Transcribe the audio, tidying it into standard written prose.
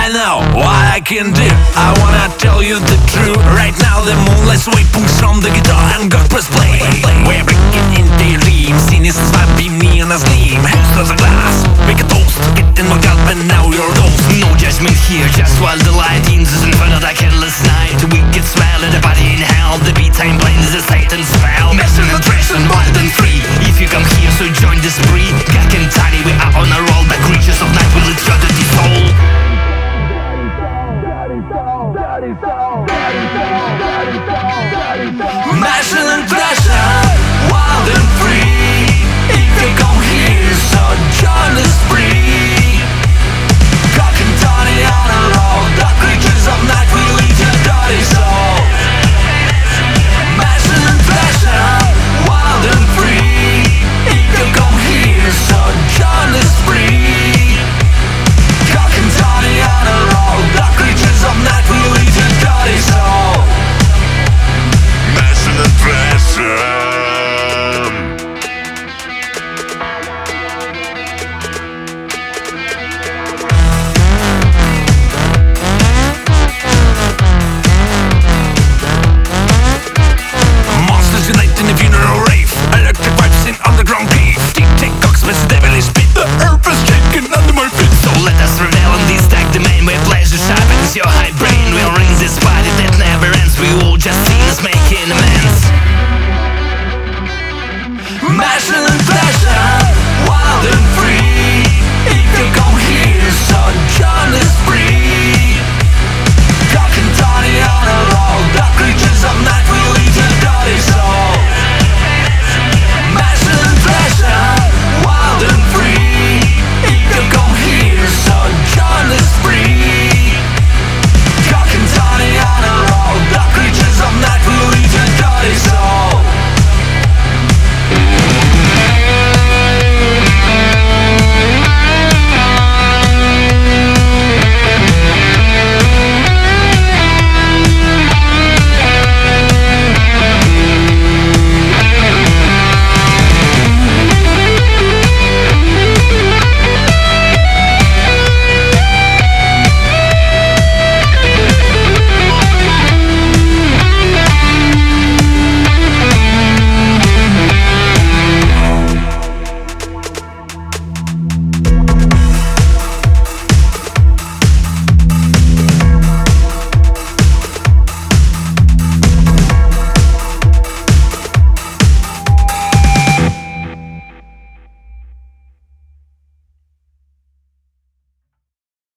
I know what I can do. I wanna tell you the truth. Right now the moonlight sway push on the guitar and God press play. We're breaking in daydreams. Sinisters vibe be me on a steam. Hands to the glass, make a toast. Getting more up and now you're ghost. No judgment here, just wild delight in this inferno that endless night. We get smell of the body in hell. The beat time blind is a Satan's spell. Master and trash and wild and free. If you come here, so join the spree. Gak and tiny, we are on a roll. Back creatures of night will each other